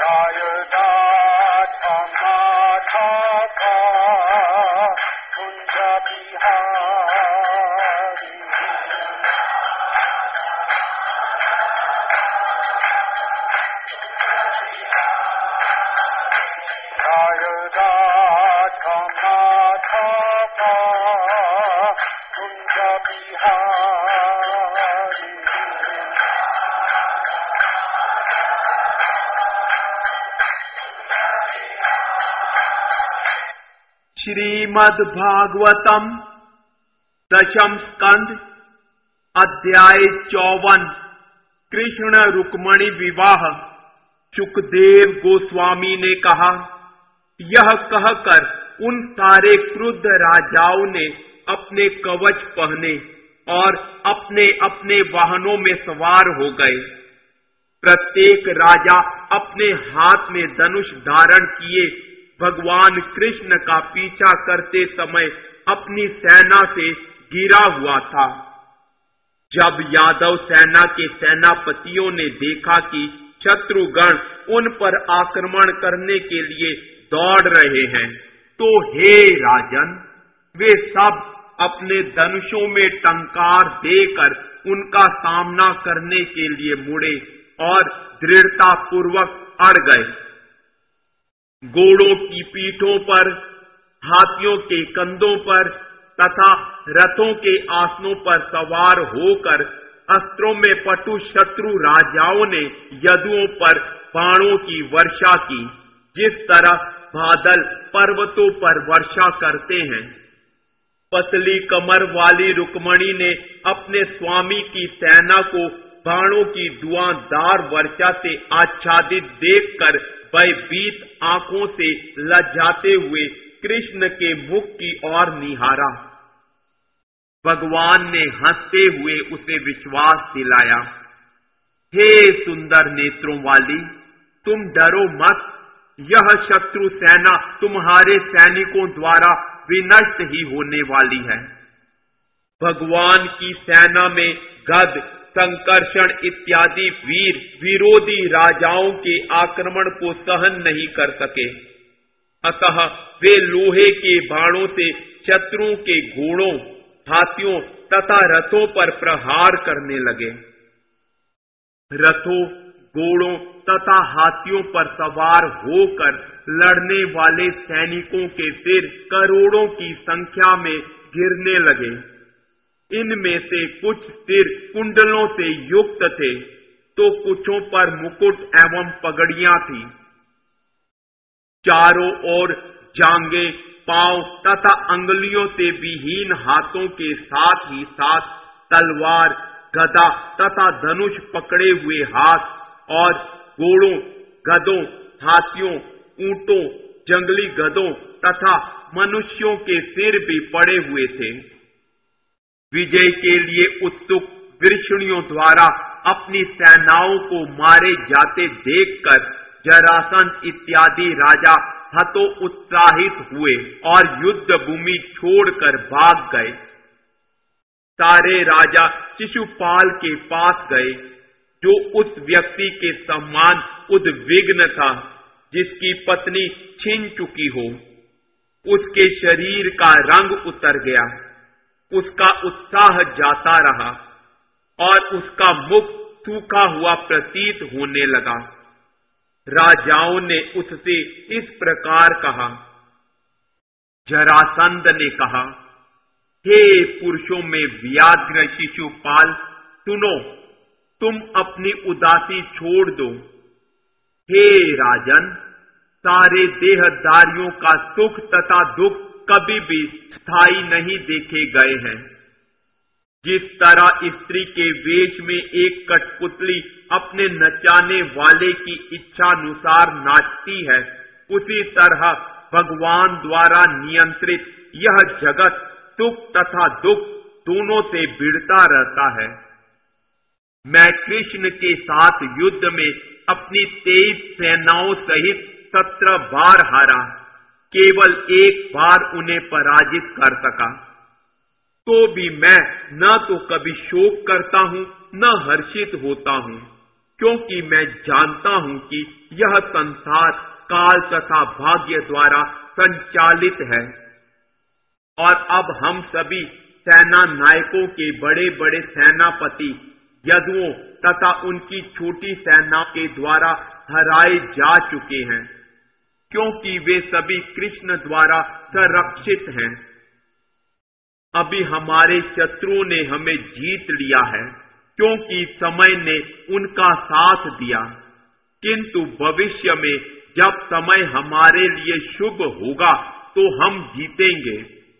श्रीमद् भागवतम दशम स्कंद अध्याय 54 कृष्ण रुक्मणी विवाह। सुखदेव गोस्वामी ने कहा, यह कहकर उन सारे क्रुद्ध राजाओं ने अपने कवच पहने और अपने अपने वाहनों में सवार हो गए। प्रत्येक राजा अपने हाथ में धनुष धारण किए भगवान कृष्ण का पीछा करते समय अपनी सेना से घिरा हुआ था। जब यादव सेना के सेनापतियों ने देखा कि शत्रुगण उन पर आक्रमण करने के लिए दौड़ रहे हैं, तो हे राजन, वे सब अपने धनुषों में टंकार देकर उनका सामना करने के लिए मुड़े और दृढ़ता पूर्वक अड़ गए। घोड़ों की पीठों पर, हाथियों के कंधों पर तथा रथों के आसनों पर सवार होकर अस्त्रों में पटु शत्रु राजाओं ने यदुओं पर बाणों की वर्षा की, जिस तरह बादल पर्वतों पर वर्षा करते हैं। पतली कमर वाली रुक्मणी ने अपने स्वामी की सेना को बाणों की धुआंधार वर्षा से आच्छादित देखकर भयभीत आंखों से लजाते हुए कृष्ण के मुख की ओर निहारा। भगवान ने हंसते हुए उसे विश्वास दिलाया, हे सुंदर नेत्रों वाली, तुम डरो मत, यह शत्रु सेना तुम्हारे सैनिकों द्वारा विनष्ट ही होने वाली है। भगवान की सेना में गद, संकर्षण इत्यादि वीर विरोधी राजाओं के आक्रमण को सहन नहीं कर सके, अतः वे लोहे के बाणों से शत्रुओं के घोड़ों, हाथियों तथा रथों पर प्रहार करने लगे। रथों, घोड़ों तथा हाथियों पर सवार होकर लड़ने वाले सैनिकों के सिर करोड़ों की संख्या में गिरने लगे। इनमें से कुछ सिर कुंडलों से युक्त थे, तो कुछों पर मुकुट एवं पगड़ियां थी। चारों ओर जांघें, पांव तथा अंगुलियों से विहीन हाथों के साथ ही साथ तलवार, गदा तथा धनुष पकड़े हुए हाथ और घोड़ों, गधों, हाथियों, ऊंटों, जंगली गधों तथा मनुष्यों के सिर भी पड़े हुए थे। विजय के लिए उत्सुक वृषणियों द्वारा अपनी सेनाओं को मारे जाते देखकर जरासंध इत्यादि राजा हतो उत्साहित हुए और युद्ध भूमि छोड़कर भाग गए। सारे राजा शिशुपाल के पास गए, जो उस व्यक्ति के समान उद्विग्न था जिसकी पत्नी छिन चुकी हो। उसके शरीर का रंग उतर गया, उसका उत्साह जाता रहा और उसका मुख सूखा हुआ प्रतीत होने लगा। राजाओं ने उससे इस प्रकार कहा। जरासंध ने कहा, हे पुरुषों में व्याघ्र शिशुपाल, सुनो, तुम अपनी उदासी छोड़ दो। हे राजन, सारे देहधारियों का सुख तथा दुख कभी भी स्थायी नहीं देखे गए हैं। जिस तरह स्त्री के वेश में एक कठपुतली अपने नचाने वाले की इच्छानुसार नाचती है, उसी तरह भगवान द्वारा नियंत्रित यह जगत सुख तथा दुख दोनों से भिड़ता रहता है। मैं कृष्ण के साथ युद्ध में अपनी 23 सेनाओं सहित 17 बार हारा, केवल एक बार उन्हें पराजित कर सका। तो भी मैं न तो कभी शोक करता हूं, न हर्षित होता हूं, क्योंकि मैं जानता हूं कि यह संसार काल तथा भाग्य द्वारा संचालित है। और अब हम सभी सेना नायकों के बड़े बड़े सेनापति यदुओं तथा उनकी छोटी सेना के द्वारा हराए जा चुके हैं, क्योंकि वे सभी कृष्ण द्वारा संरक्षित हैं। अभी हमारे शत्रुओं ने हमें जीत लिया है, क्योंकि समय ने उनका साथ दिया, किंतु भविष्य में जब समय हमारे लिए शुभ होगा तो हम जीतेंगे।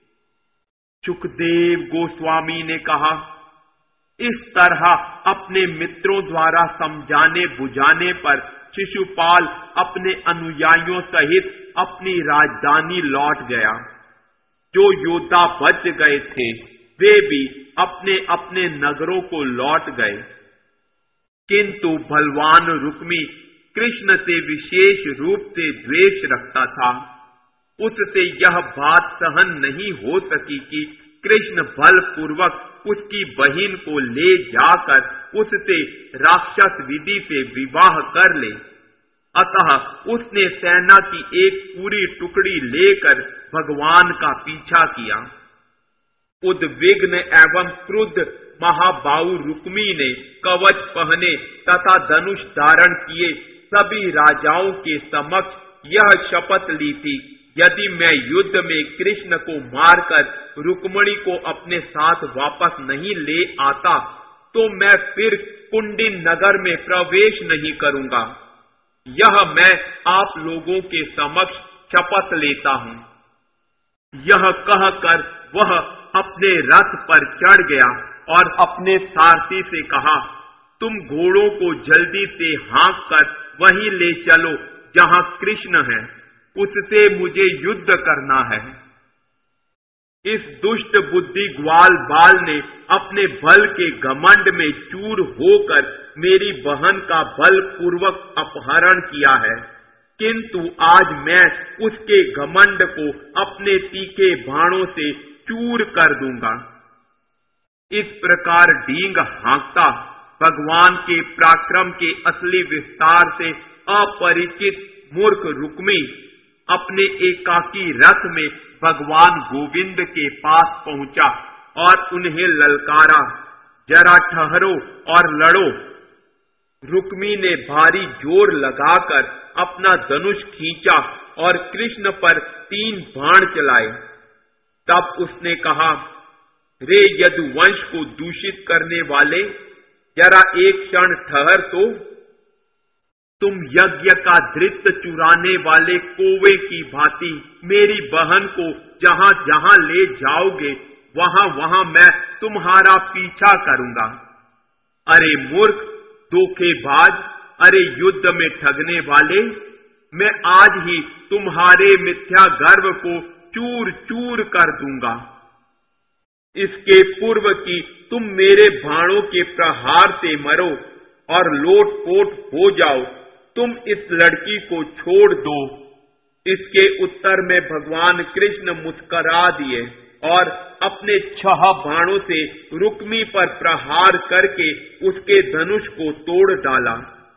सुखदेव गोस्वामी ने कहा, इस तरह अपने मित्रों द्वारा समझाने बुझाने पर शिशुपाल अपने अनुयायियों सहित अपनी राजधानी लौट गया। जो योद्धा बच गए थे वे भी अपने अपने नगरों को लौट गए, किंतु बलवान रुक्मी कृष्ण से विशेष रूप से द्वेष रखता था। उससे यह बात सहन नहीं हो सकी कि कृष्ण बलपूर्वक उसकी बहन को ले जाकर उससे राक्षस विधि से विवाह कर ले। अतः उसने सेना की एक पूरी टुकड़ी लेकर भगवान का पीछा किया। उद्विग्न एवं क्रुद्ध महाबाहु रुक्मी ने कवच पहने तथा धनुष धारण किए सभी राजाओं के समक्ष यह शपथ ली थी, यदि मैं युद्ध में कृष्ण को मारकर रुक्मिणी को अपने साथ वापस नहीं ले आता तो मैं फिर कुंडिन नगर में प्रवेश नहीं करूंगा। यह मैं आप लोगों के समक्ष शपथ लेता हूं। यह कहकर वह अपने रथ पर चढ़ गया और अपने सारथी से कहा, तुम घोड़ों को जल्दी से हाँक कर वहीं ले चलो जहां कृष्ण है, उससे मुझे युद्ध करना है। इस दुष्ट बुद्धि ग्वाल बाल ने अपने बल के घमंड में चूर होकर मेरी बहन का बलपूर्वक अपहरण किया है, किंतु आज मैं उसके घमंड को अपने तीखे बाणों से चूर कर दूंगा। इस प्रकार डींग हाँकता भगवान के पराक्रम के असली विस्तार से अपरिचित मूर्ख रुक्मी अपने एकाकी रथ में भगवान गोविंद के पास पहुंचा और उन्हें ललकारा, जरा ठहरो और लड़ो। रुक्मी ने भारी जोर लगाकर अपना धनुष खींचा और कृष्ण पर 3 बाण चलाए। तब उसने कहा, रे यदुवंश को दूषित करने वाले, जरा एक क्षण ठहर तो। तुम यज्ञ का धृत चुराने वाले कोवे की भांति मेरी बहन को जहां जहां ले जाओगे वहां वहां मैं तुम्हारा पीछा करूंगा। अरे मूर्ख, धोखेबाज, अरे युद्ध में ठगने वाले, मैं आज ही तुम्हारे मिथ्या गर्व को चूर चूर कर दूंगा। इसके पूर्व कि तुम मेरे बाणों के प्रहार से मरो और लोटपोट हो जाओ, तुम इस लड़की को छोड़ दो। इसके उत्तर में भगवान कृष्ण मुस्करा दिए और अपने 6 बाणों से रुक्मी पर प्रहार करके उसके धनुष को तोड़ डाला।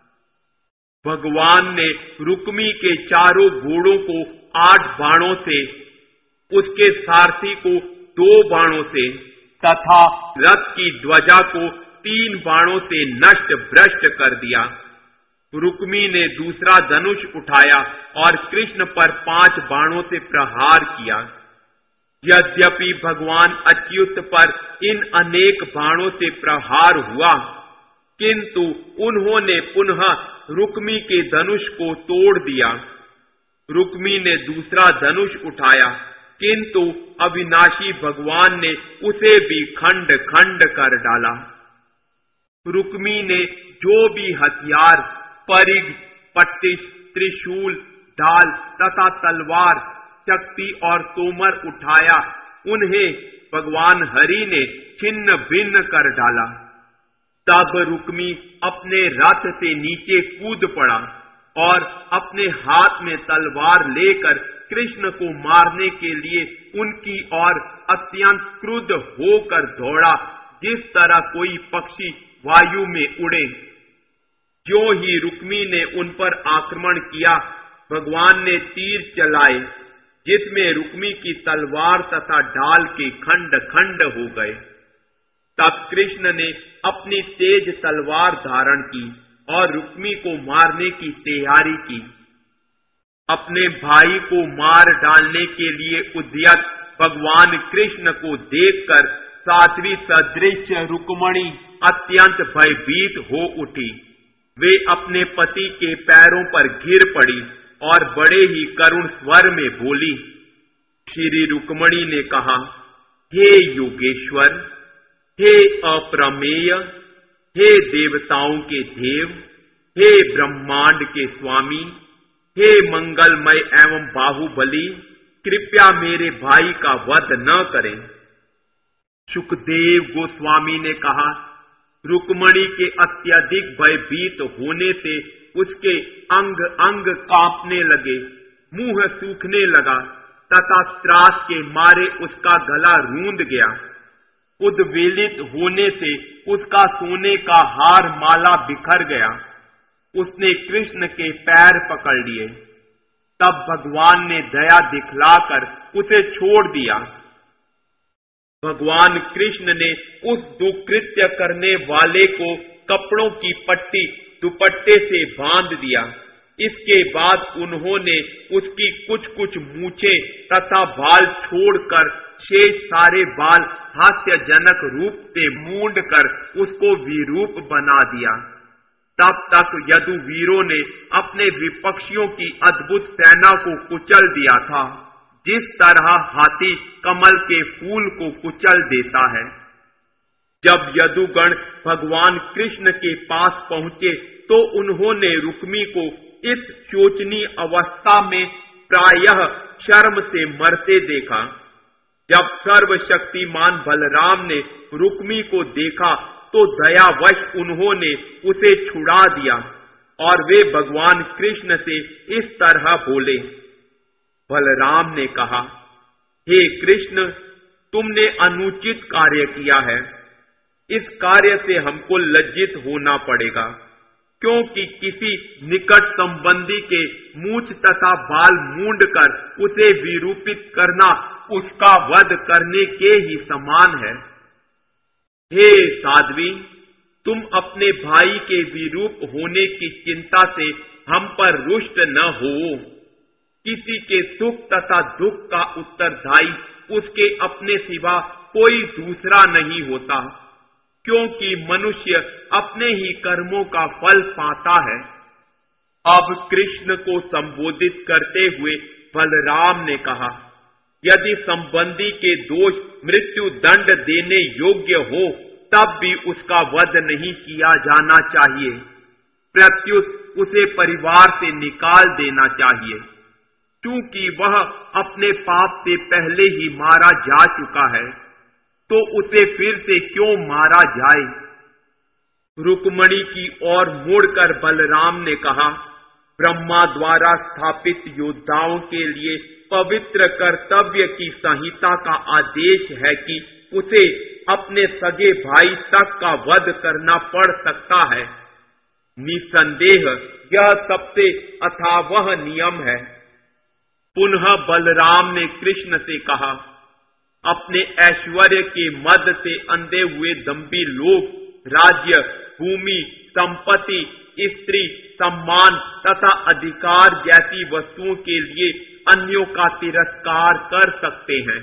भगवान ने रुक्मी के चारों घोड़ों को 8 बाणों से, उसके सारथी को 2 बाणों से तथा रथ की ध्वजा को 3 बाणों से नष्ट भ्रष्ट कर दिया। रुक्मी ने दूसरा धनुष उठाया और कृष्ण पर 5 बाणों से प्रहार किया। यद्यपि भगवान अच्युत पर इन अनेक बाणों से प्रहार हुआ, किंतु उन्होंने पुनः रुक्मी के धनुष को तोड़ दिया। रुक्मी ने दूसरा धनुष उठाया, किंतु अविनाशी भगवान ने उसे भी खंड खंड कर डाला। रुक्मी ने जो भी हथियार, परिघ, पट्टिश, त्रिशूल, ढाल तथा तलवार, शक्ति और तोमर उठाया, उन्हें भगवान हरि ने छिन्न भिन्न कर डाला। तब रुक्मी अपने रथ से नीचे कूद पड़ा और अपने हाथ में तलवार लेकर कृष्ण को मारने के लिए उनकी ओर अत्यंत क्रुद्ध होकर दौड़ा, जिस तरह कोई पक्षी वायु में उड़े। ज्यों ही रुक्मी ने उन पर आक्रमण किया, भगवान ने तीर चलाए, जिसमें रुक्मी की तलवार तथा ढाल के खंड खंड हो गए। तब कृष्ण ने अपनी तेज तलवार धारण की और रुक्मी को मारने की तैयारी की। अपने भाई को मार डालने के लिए उद्यत भगवान कृष्ण को देखकर साध्वी सदृश रुक्मणी अत्यंत भयभीत हो उठी। वे अपने पति के पैरों पर गिर पड़ी और बड़े ही करुण स्वर में बोली। श्री रुक्मणी ने कहा, हे योगेश्वर, हे अप्रमेय, हे देवताओं के देव, हे ब्रह्मांड के स्वामी, हे मंगलमय एवं बाहुबली, कृपया मेरे भाई का वध न करें। सुखदेव गोस्वामी ने कहा, रुक्मणी के अत्यधिक भयभीत होने से उसके अंग अंग कांपने लगे, मुंह सूखने लगा तथा त्रास के मारे उसका गला रूंध गया। उद्वेलित होने से उसका सोने का हार माला बिखर गया। उसने कृष्ण के पैर पकड़ लिए। तब भगवान ने दया दिखलाकर उसे छोड़ दिया। भगवान कृष्ण ने उस दुष्कृत्य करने वाले को कपड़ों की पट्टी दुपट्टे से बांध दिया। इसके बाद उन्होंने उसकी कुछ कुछ मूछें तथा बाल छोड़कर शेष सारे बाल हास्यजनक रूप से मूंड कर उसको विरूप बना दिया। तब तक यदुवीरों ने अपने विपक्षियों की अद्भुत सेना को कुचल दिया था, जिस तरह हाथी कमल के फूल को कुचल देता है। जब यदुगण भगवान कृष्ण के पास पहुंचे तो उन्होंने रुक्मी को इस शोचनीय अवस्था में प्रायः शर्म से मरते देखा। जब सर्वशक्तिमान बलराम ने रुक्मी को देखा तो दयावश उन्होंने उसे छुड़ा दिया और वे भगवान कृष्ण से इस तरह बोले। बलराम ने कहा, हे कृष्ण, तुमने अनुचित कार्य किया है। इस कार्य से हमको लज्जित होना पड़ेगा, क्योंकि किसी निकट संबंधी के मूछ तथा बाल मूंड कर उसे विरूपित करना उसका वध करने के ही समान है। हे साध्वी, तुम अपने भाई के विरूप होने की चिंता से हम पर रुष्ट न हो। किसी के सुख तथा दुख का उत्तरदायी उसके अपने सिवा कोई दूसरा नहीं होता, क्योंकि मनुष्य अपने ही कर्मों का फल पाता है। अब कृष्ण को संबोधित करते हुए बलराम ने कहा, यदि संबंधी के दोष मृत्यु दंड देने योग्य हो तब भी उसका वध नहीं किया जाना चाहिए, प्रत्युत उसे परिवार से निकाल देना चाहिए, क्योंकि वह अपने पाप से पहले ही मारा जा चुका है, तो उसे फिर से क्यों मारा जाए। रुक्मणी की ओर मुड़कर बलराम ने कहा, ब्रह्मा द्वारा स्थापित योद्धाओं के लिए पवित्र कर्तव्य की संहिता का आदेश है कि उसे अपने सगे भाई तक का वध करना पड़ सकता है। निसंदेह यह सबसे अथावह नियम है। पुनः बलराम ने कृष्ण से कहा, अपने ऐश्वर्य के मद से अंधे हुए दंभी लोग राज्य, भूमि, संपत्ति, स्त्री, सम्मान तथा अधिकार जैसी वस्तुओं के लिए अन्यों का तिरस्कार कर सकते हैं।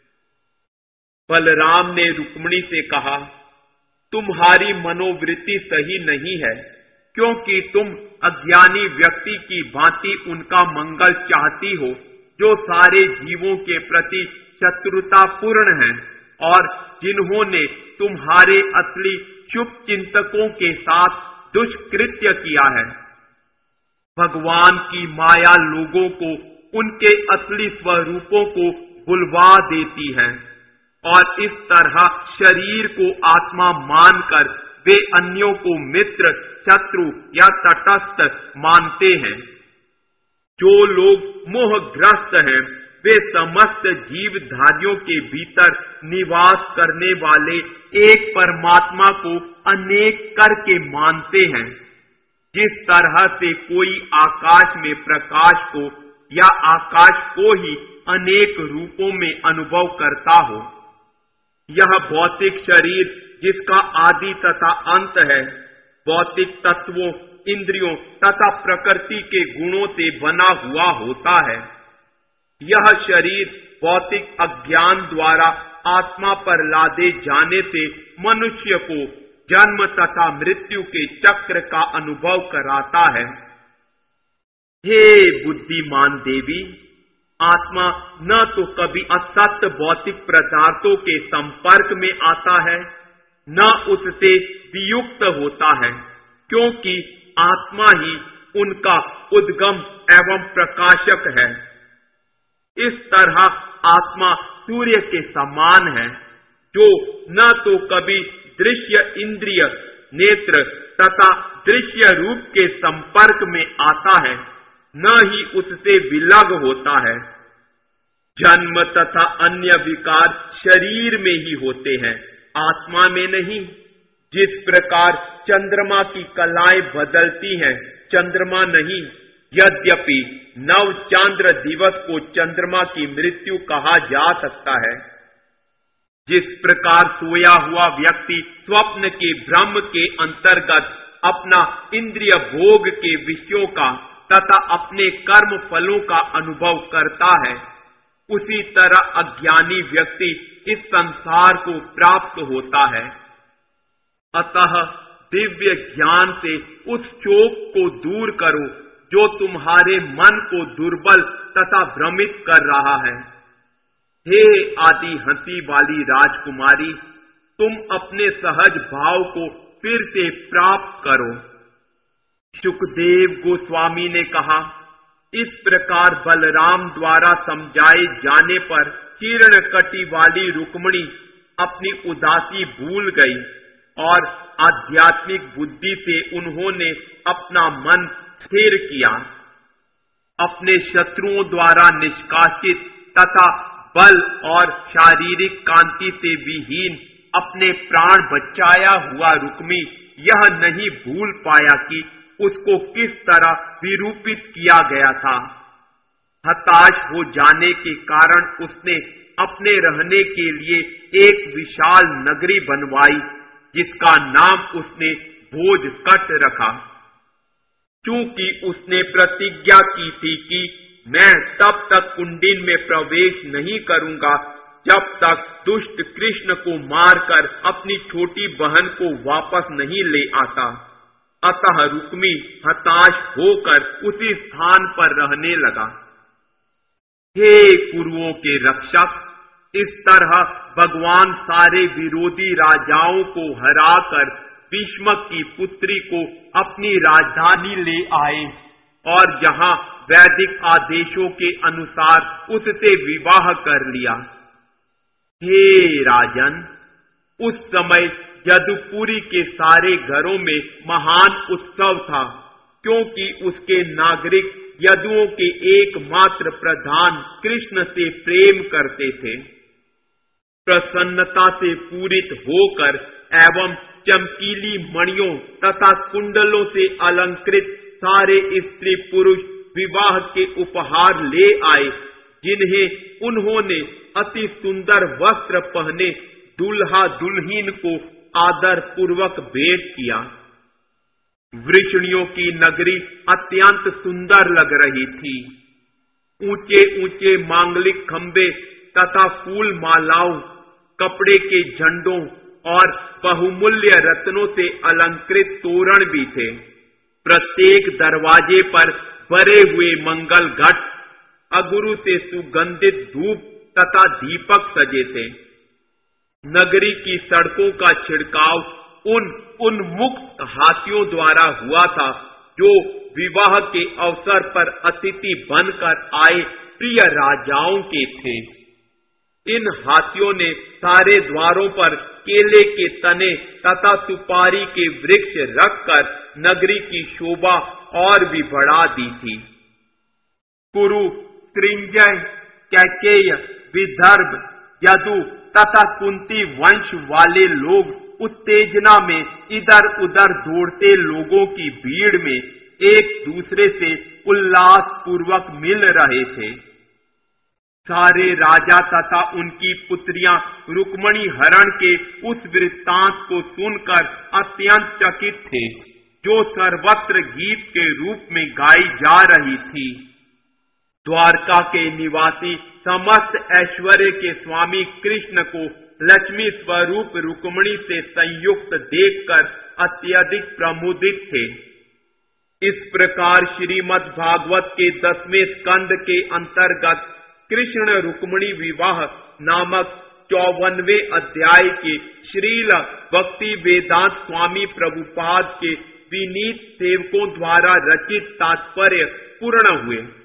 बलराम ने रुक्मिणी से कहा, तुम्हारी मनोवृत्ति सही नहीं है, क्योंकि तुम अज्ञानी व्यक्ति की भांति उनका मंगल चाहती हो, जो सारे जीवों के प्रति शत्रुतापूर्ण हैं और जिन्होंने तुम्हारे असली शुभ चिंतकों के साथ दुष्कृत्य किया है। भगवान की माया लोगों को उनके असली स्वरूपों को भुलवा देती है और इस तरह शरीर को आत्मा मानकर वे अन्यों को मित्र, शत्रु या तटस्थ मानते हैं। जो लोग मोहग्रस्त हैं, वे समस्त जीवधारियों के भीतर निवास करने वाले एक परमात्मा को अनेक करके मानते हैं। जिस तरह से कोई आकाश में प्रकाश को या आकाश को ही अनेक रूपों में अनुभव करता हो, यह भौतिक शरीर जिसका आदि तथा अंत है, भौतिक तत्वों, इंद्रियों तथा प्रकृति के गुणों से बना हुआ होता है। यह शरीर भौतिक अज्ञान द्वारा आत्मा पर लादे जाने से मनुष्य को जन्म तथा मृत्यु के चक्र का अनुभव कराता है। हे बुद्धिमान देवी, आत्मा न तो कभी असत्य भौतिक पदार्थों के संपर्क में आता है, न उससे वियुक्त होता है, क्योंकि आत्मा ही उनका उद्गम एवं प्रकाशक है। इस तरह आत्मा सूर्य के समान है, जो न तो कभी दृश्य इंद्रिय नेत्र तथा दृश्य रूप के संपर्क में आता है, न ही उससे विलग होता है। जन्म तथा अन्य विकार शरीर में ही होते हैं, आत्मा में नहीं। जिस प्रकार चंद्रमा की कलाएं बदलती हैं, चंद्रमा नहीं। यद्यपि नव चांद्र दिवस को चंद्रमा की मृत्यु कहा जा सकता है। जिस प्रकार सोया हुआ व्यक्ति स्वप्न के भ्रम के अंतर्गत अपना इंद्रिय भोग के विषयों का तथा अपने कर्म फलों का अनुभव करता है, उसी तरह अज्ञानी व्यक्ति इस संसार को प्राप्त होता है। अतः दिव्य ज्ञान से उस शोक को दूर करो जो तुम्हारे मन को दुर्बल तथा भ्रमित कर रहा है। हे आदि हंसी वाली राजकुमारी, तुम अपने सहज भाव को फिर से प्राप्त करो। सुखदेव गोस्वामी ने कहा, इस प्रकार बलराम द्वारा समझाए जाने पर हिरण्यकटी वाली रुक्मिणी अपनी उदासी भूल गई और आध्यात्मिक बुद्धि से उन्होंने अपना मन स्थिर किया। अपने शत्रुओं द्वारा निष्कासित तथा बल और शारीरिक कांति से विहीन अपने प्राण बचाया हुआ रुक्मी यह नहीं भूल पाया कि उसको किस तरह विरूपित किया गया था। हताश हो जाने के कारण उसने अपने रहने के लिए एक विशाल नगरी बनवाई, जिसका नाम उसने भोजकट रखा, क्योंकि उसने प्रतिज्ञा की थी कि मैं तब तक कुंडीन में प्रवेश नहीं करूंगा जब तक दुष्ट कृष्ण को मारकर अपनी छोटी बहन को वापस नहीं ले आता। अतः रुक्मी हताश होकर उसी स्थान पर रहने लगा। हे कुरुओं के रक्षक, इस तरह भगवान सारे विरोधी राजाओं को हराकर भीष्मक की पुत्री को अपनी राजधानी ले आए और जहां वैदिक आदेशों के अनुसार उससे विवाह कर लिया। हे राजन, उस समय यदुपुरी के सारे घरों में महान उत्सव था, क्योंकि उसके नागरिक यदुओं के एकमात्र प्रधान कृष्ण से प्रेम करते थे। प्रसन्नता से पूरित होकर एवं चमकीली मणियों तथा कुंडलों से अलंकृत सारे स्त्री पुरुष विवाह के उपहार ले आए, जिन्हें उन्होंने अति सुंदर वस्त्र पहने दुल्हा दुल्हीन को आदर पूर्वक भेंट किया। वृषणियों की नगरी अत्यंत सुंदर लग रही थी। ऊंचे ऊंचे मांगलिक खंबे तथा फूल मालाओं, कपड़े के झंडों और बहुमूल्य रत्नों से अलंकृत तोरण भी थे। प्रत्येक दरवाजे पर भरे हुए मंगल घट, अगुरु से सुगंधित धूप तथा दीपक सजे थे। नगरी की सड़कों का छिड़काव उन मुक्त हाथियों द्वारा हुआ था, जो विवाह के अवसर पर अतिथि बनकर आए प्रिय राजाओं के थे। इन हाथियों ने सारे द्वारों पर केले के तने तथा सुपारी के वृक्ष रखकर नगरी की शोभा और भी बढ़ा दी थी। कुरु, कृंजय, कैकेय, विदर्भ, यदु तथा कुंती वंश वाले लोग उत्तेजना में इधर उधर दौड़ते लोगों की भीड़ में एक दूसरे से उल्लास पूर्वक मिल रहे थे। सारे राजा तथा उनकी पुत्रियां रुक्मणी हरण के उस वृत्तांत को सुनकर अत्यंत चकित थे, जो सर्वत्र गीत के रूप में गाई जा रही थी। द्वारका के निवासी समस्त ऐश्वर्य के स्वामी कृष्ण को लक्ष्मी स्वरूप रुक्मणी से संयुक्त देखकर अत्यधिक प्रमुदित थे। इस प्रकार श्रीमद् भागवत के 10वें स्कंद के अंतर्गत कृष्ण रुक्मणी विवाह नामक 54वें अध्याय के श्रील भक्ति वेदांत स्वामी प्रभुपाद के विनीत सेवकों द्वारा रचित तात्पर्य पूर्ण हुए।